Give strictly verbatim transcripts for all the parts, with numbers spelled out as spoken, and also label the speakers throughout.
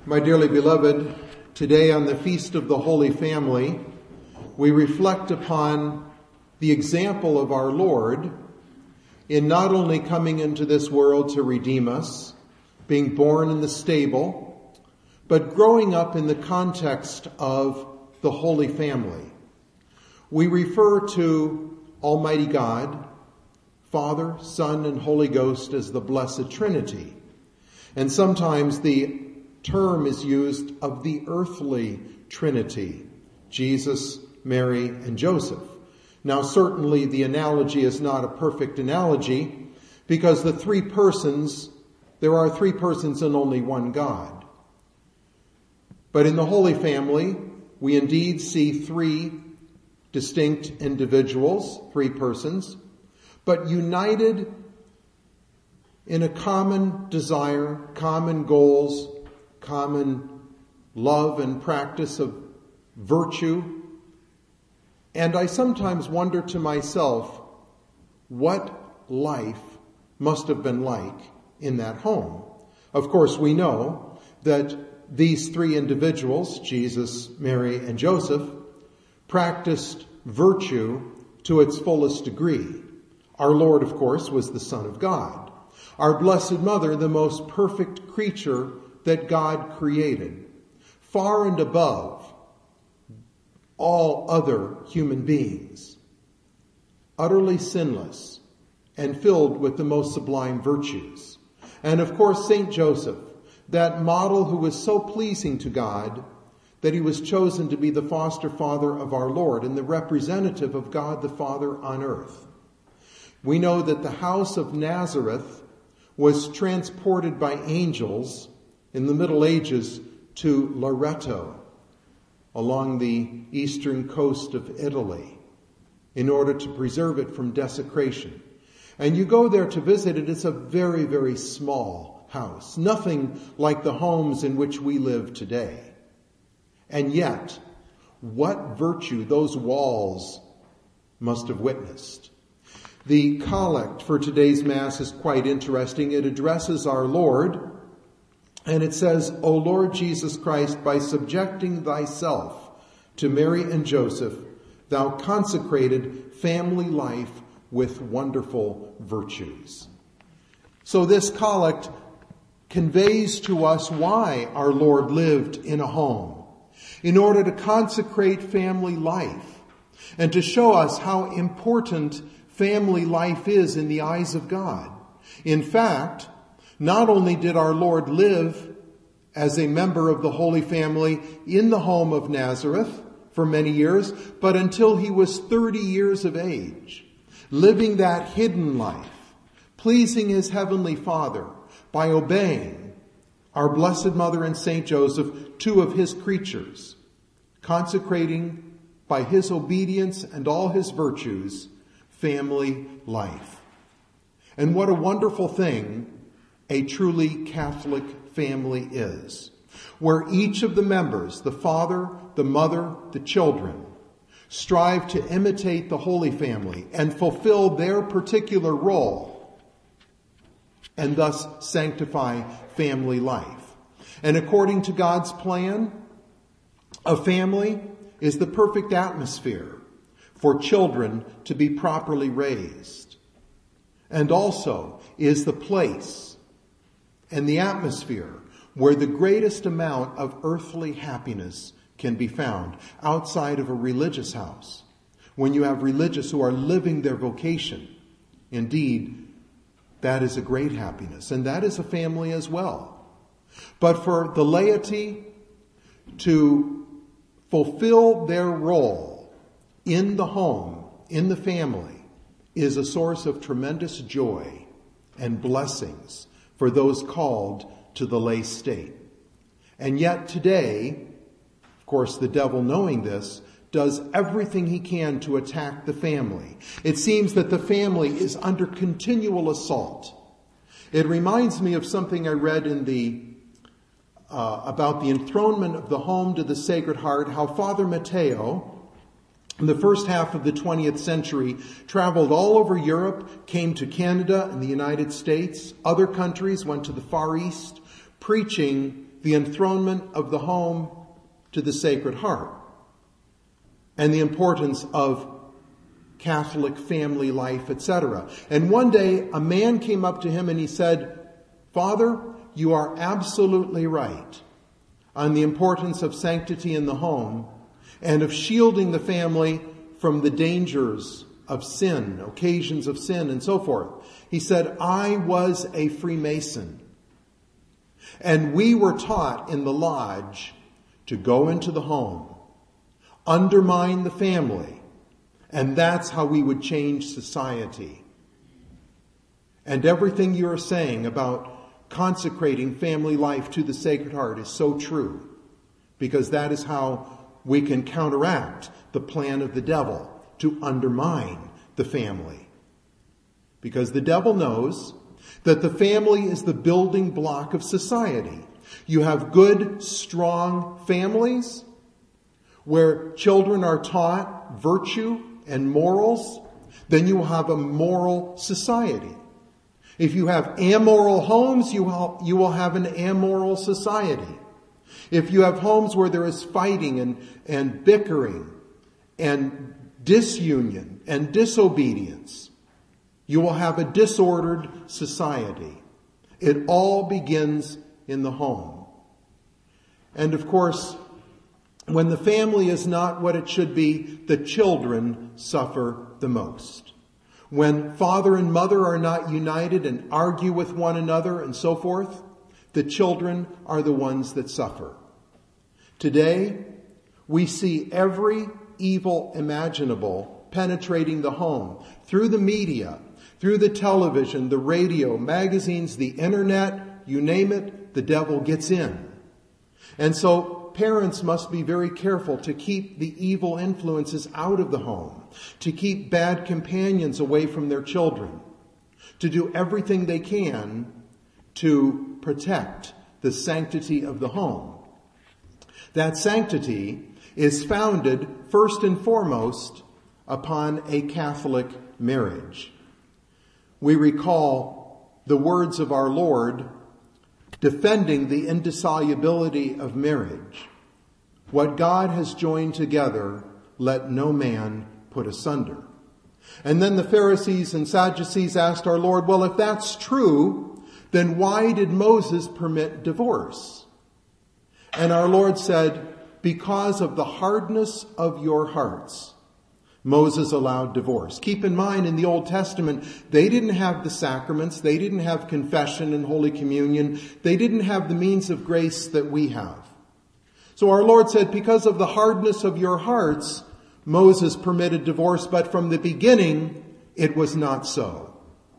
Speaker 1: My dearly beloved, today on the Feast of the Holy Family, we reflect upon the example of our Lord in not only coming into this world to redeem us, being born in the stable, but growing up in the context of the Holy Family. We refer to Almighty God, Father, Son, and Holy Ghost as the Blessed Trinity. And sometimes the term is used of the earthly Trinity, Jesus, Mary, and Joseph. Now, certainly the analogy is not a perfect analogy because the three persons, there are three persons and only one God. But in the Holy Family, we indeed see three distinct individuals, three persons, but united in a common desire, common goals, common love and practice of virtue. And I sometimes wonder to myself what life must have been like in that home. Of course, we know that these three individuals, Jesus, Mary, and Joseph, practiced virtue to its fullest degree. Our Lord, of course, was the Son of God. Our Blessed Mother, the most perfect creature that God created, far and above all other human beings, utterly sinless and filled with the most sublime virtues. And of course, Saint Joseph, that model who was so pleasing to God that he was chosen to be the foster father of our Lord and the representative of God the Father on earth. We know that the house of Nazareth was transported by angels in the Middle Ages to Loreto, along the eastern coast of Italy, in order to preserve it from desecration. And you go there to visit it. It's a very, very small house, nothing like the homes in which we live today. And yet, what virtue those walls must have witnessed. The collect for today's Mass is quite interesting. It addresses our Lord, and it says, O Lord Jesus Christ, by subjecting thyself to Mary and Joseph, thou consecrated family life with wonderful virtues. So this collect conveys to us why our Lord lived in a home, in order to consecrate family life and to show us how important family life is in the eyes of God. In fact, not only did our Lord live as a member of the Holy Family in the home of Nazareth for many years, but until he was thirty years of age, living that hidden life, pleasing his heavenly Father by obeying our Blessed Mother and Saint Joseph, two of his creatures, consecrating by his obedience and all his virtues, family life. And what a wonderful thing a truly Catholic family is, where each of the members, the father, the mother, the children, strive to imitate the Holy Family and fulfill their particular role and thus sanctify family life. And according to God's plan, a family is the perfect atmosphere for children to be properly raised, and also is the place and the atmosphere where the greatest amount of earthly happiness can be found outside of a religious house. When you have religious who are living their vocation, indeed, that is a great happiness, and that is a family as well. But for the laity to fulfill their role in the home, in the family, is a source of tremendous joy and blessings for those called to the lay state. And yet today, of course, the devil, knowing this, does everything he can to attack the family. It seems that the family is under continual assault. It reminds me of something I read in the uh, about the enthronement of the home to the Sacred Heart, how Father Matteo, in the first half of the twentieth century, traveled all over Europe, came to Canada and the United States, other countries, went to the Far East, preaching the enthronement of the home to the Sacred Heart and the importance of Catholic family life, et cetera. And one day a man came up to him and he said, "Father, you are absolutely right on the importance of sanctity in the home and of shielding the family from the dangers of sin, occasions of sin, and so forth." He said, "I was a Freemason, and we were taught in the lodge to go into the home, undermine the family, and that's how we would change society." And everything you're saying about consecrating family life to the Sacred Heart is so true, because that is how we can counteract the plan of the devil to undermine the family. Because the devil knows that the family is the building block of society. You have good, strong families where children are taught virtue and morals, then you will have a moral society. If you have amoral homes, you will, you will have an amoral society. If you have homes where there is fighting and, and bickering and disunion and disobedience, you will have a disordered society. It all begins in the home. And of course, when the family is not what it should be, the children suffer the most. When father and mother are not united and argue with one another and so forth, the children are the ones that suffer. Today, we see every evil imaginable penetrating the home through the media, through the television, the radio, magazines, the internet, you name it, the devil gets in. And so parents must be very careful to keep the evil influences out of the home, to keep bad companions away from their children, to do everything they can to protect the sanctity of the home. That sanctity is founded first and foremost upon a Catholic marriage. We recall the words of our Lord defending the indissolubility of marriage. What God has joined together, let no man put asunder. And then the Pharisees and Sadducees asked our Lord, well, if that's true, then why did Moses permit divorce? And our Lord said, because of the hardness of your hearts, Moses allowed divorce. Keep in mind, in the Old Testament, they didn't have the sacraments. They didn't have confession and Holy Communion. They didn't have the means of grace that we have. So our Lord said, because of the hardness of your hearts, Moses permitted divorce, but from the beginning, it was not so.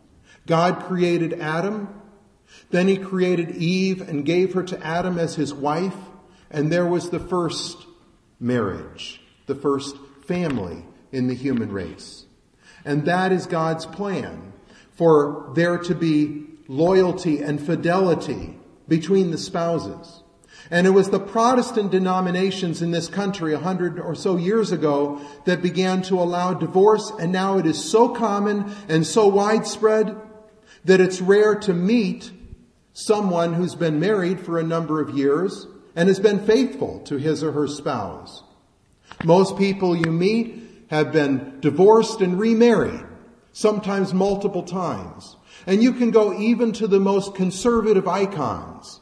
Speaker 1: God created Adam. Then he created Eve and gave her to Adam as his wife. And there was the first marriage, the first family in the human race. And that is God's plan, for there to be loyalty and fidelity between the spouses. And it was the Protestant denominations in this country a hundred or so years ago that began to allow divorce, and now it is so common and so widespread that it's rare to meet someone who's been married for a number of years and has been faithful to his or her spouse. Most people you meet have been divorced and remarried, sometimes multiple times. And you can go even to the most conservative icons.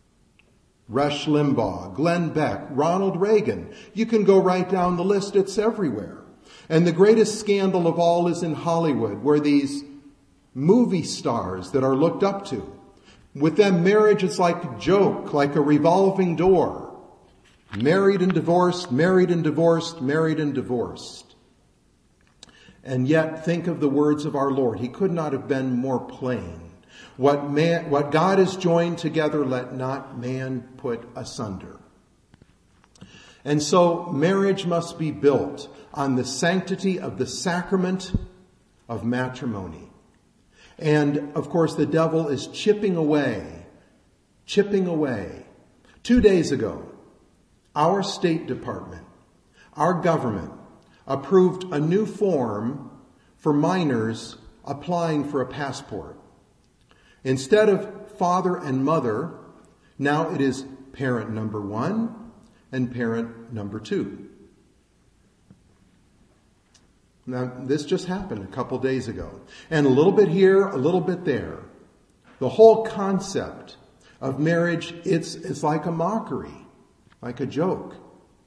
Speaker 1: Rush Limbaugh, Glenn Beck, Ronald Reagan. You can go right down the list. It's everywhere. And the greatest scandal of all is in Hollywood, where these movie stars that are looked up to, with them marriage is like a joke, like a revolving door. Married and divorced, married and divorced, married and divorced. And yet, think of the words of our Lord. He could not have been more plain. What man, what God has joined together, let not man put asunder. And so, marriage must be built on the sanctity of the sacrament of matrimony. And, of course, the devil is chipping away, chipping away. Two days ago, our State Department, our government, approved a new form for minors applying for a passport. Instead of father and mother, now it is parent number one and parent number two. Now, this just happened a couple days ago. And a little bit here, a little bit there. The whole concept of marriage, it's, it's like a mockery, like a joke.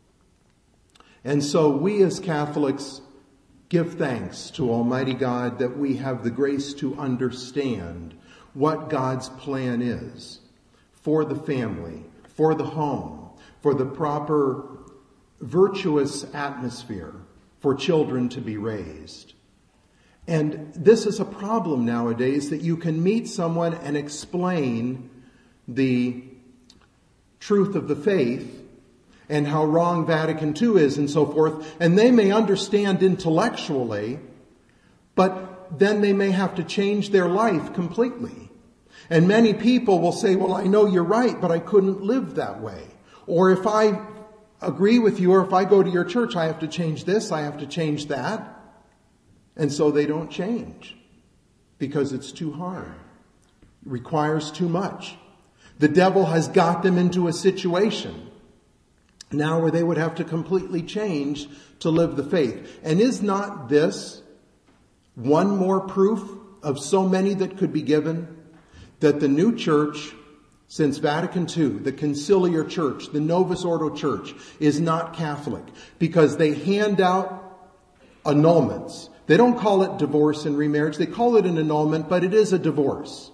Speaker 1: And so we as Catholics give thanks to Almighty God that we have the grace to understand what God's plan is for the family, for the home, for the proper virtuous atmosphere for children to be raised. And this is a problem nowadays, that you can meet someone and explain the truth of the faith and how wrong Vatican Two is and so forth, and they may understand intellectually, but then they may have to change their life completely. And many people will say, well, I know you're right, but I couldn't live that way. Or if I agree with you, or if I go to your church, I have to change this, I have to change that. And so they don't change because it's too hard. It requires too much. The devil has got them into a situation now where they would have to completely change to live the faith. And is not this one more proof of so many that could be given that the new church since Vatican Two, the Conciliar Church, the Novus Ordo Church, is not Catholic because they hand out annulments. They don't call it divorce and remarriage. They call it an annulment, but it is a divorce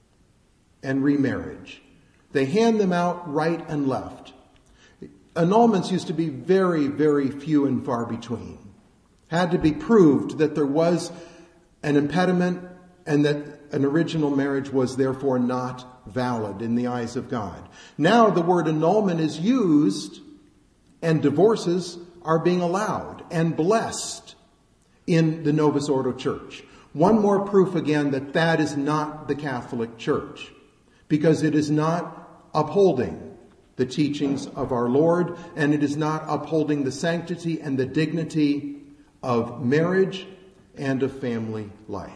Speaker 1: and remarriage. They hand them out right and left. Annulments used to be very, very few and far between. Had to be proved that there was an impediment and that an original marriage was therefore not valid in the eyes of God. Now the word annulment is used and divorces are being allowed and blessed in the Novus Ordo Church. One more proof again that that is not the Catholic Church, because it is not upholding the teachings of our Lord, and it is not upholding the sanctity and the dignity of marriage and of family life.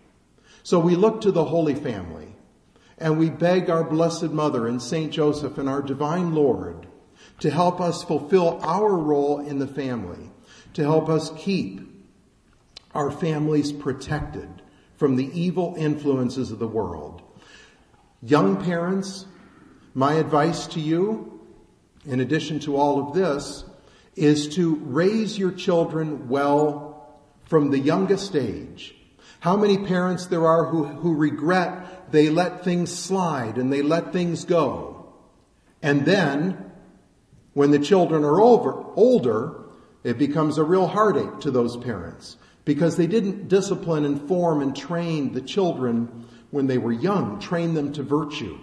Speaker 1: So we look to the Holy Family, and we beg our Blessed Mother and Saint Joseph and our Divine Lord to help us fulfill our role in the family, to help us keep our families protected from the evil influences of the world. Young parents, my advice to you, in addition to all of this, is to raise your children well from the youngest age. How many parents there are who, who regret they let things slide and they let things go. And then, when the children are over, older, it becomes a real heartache to those parents because they didn't discipline and form and train the children when they were young, train them to virtue.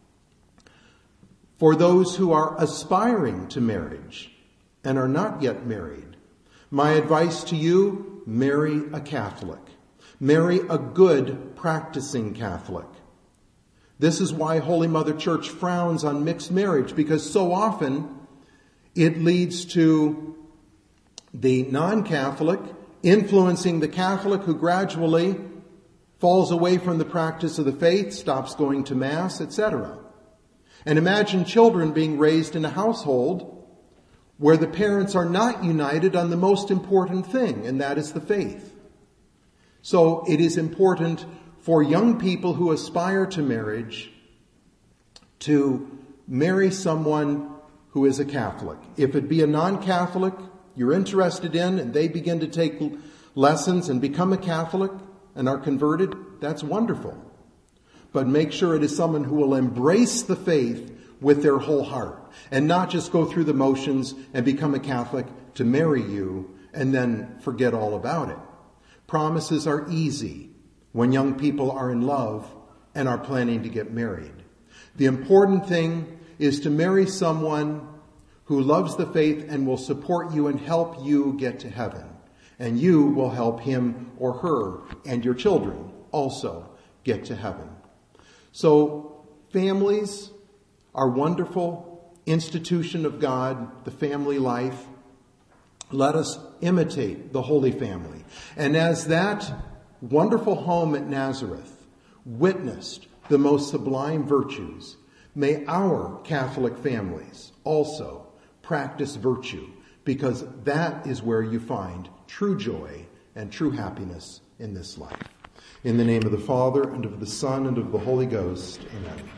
Speaker 1: For those who are aspiring to marriage and are not yet married, my advice to you, marry a Catholic. Marry a good practicing Catholic. This is why Holy Mother Church frowns on mixed marriage, because so often it leads to the non-Catholic influencing the Catholic, who gradually falls away from the practice of the faith, stops going to Mass, et cetera. And imagine children being raised in a household where the parents are not united on the most important thing, and that is the faith. So it is important for young people who aspire to marriage to marry someone who is a Catholic. If it be a non-Catholic you're interested in and they begin to take lessons and become a Catholic and are converted, that's wonderful. But make sure it is someone who will embrace the faith with their whole heart and not just go through the motions and become a Catholic to marry you and then forget all about it. Promises are easy when young people are in love and are planning to get married. The important thing is to marry someone who loves the faith and will support you and help you get to heaven. And you will help him or her and your children also get to heaven. So families are wonderful institution of God, the family life. Let us imitate the Holy Family. And as that wonderful home at Nazareth witnessed the most sublime virtues, May our Catholic families also practice virtue, because that is where you find true joy and true happiness in this life. In the name of the Father, and of the Son, and of the Holy Ghost, amen.